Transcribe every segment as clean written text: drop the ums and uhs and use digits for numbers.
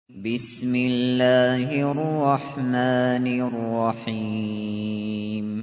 بسم الله الرحمن الرحيم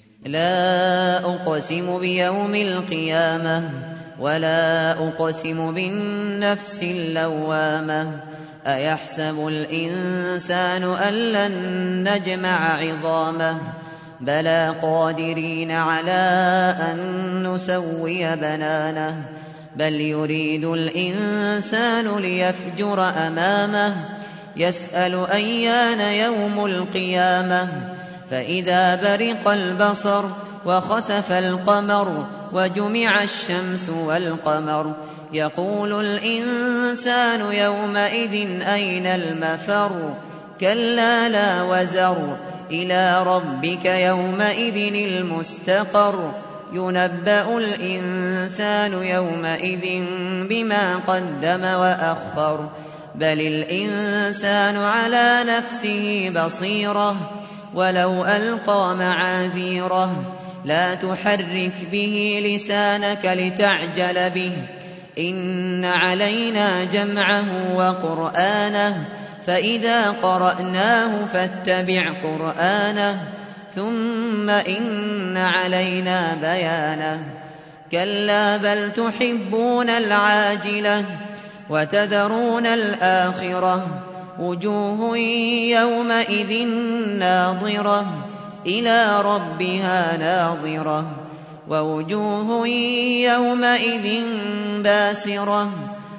لا أقسم بيوم القيامة ولا أقسم بالنفس اللوامة أيحسب الإنسان أن لن نجمع عظامه بلى قادرين على أن نسوي بنانه بل يريد الإنسان ليفجر أمامه يسأل أيان يوم القيامة فإذا برق البصر وخسف القمر وجمع الشمس والقمر يقول الإنسان يومئذ أين المفر كلا لا وزر إلى ربك يومئذ المستقر ينبأ الإنسان يومئذ بما قدم وأخر بل الإنسان على نفسه بصيرة ولو ألقى معاذيره لا تحرك به لسانك لتعجل به إن علينا جمعه وقرآنه فإذا قرأناه فاتبع قرآنه ثم إن علينا بيانه كلا بل تحبون العاجلة وتذرون الآخرة وجوه يومئذ ناظرة إلى ربها ناظرة ووجوه يومئذ باسرة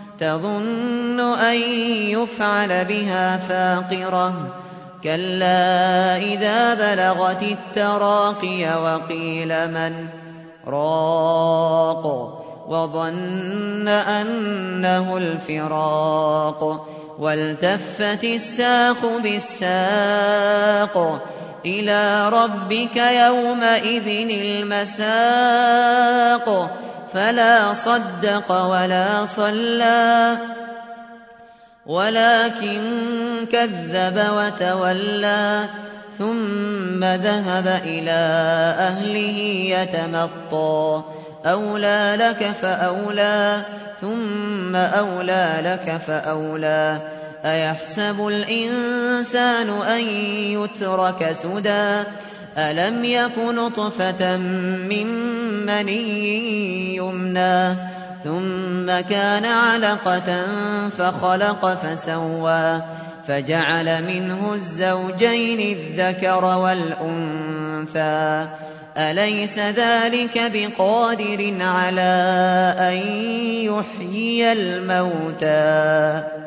تظن أن يفعل بها فاقرة كلا إذا بلغت التراقي وقيل من راق وظن أنه الفراق والتفت الساق بالساق إلى ربك يومئذ المساق فلا صدق ولا صلى ولكن كذب وتولى ثم ذهب إلى أهله يتمطى أولى لك فأولى ثم أولى لك فأولى أيحسب الإنسان أن يترك سدى ألم يك نطفة من مني يمنى ثم كان علقة فخلق فسوى فجعل منه الزوجين الذكر والأنثى أليس ذلك بقادر على أن يحيي الموتى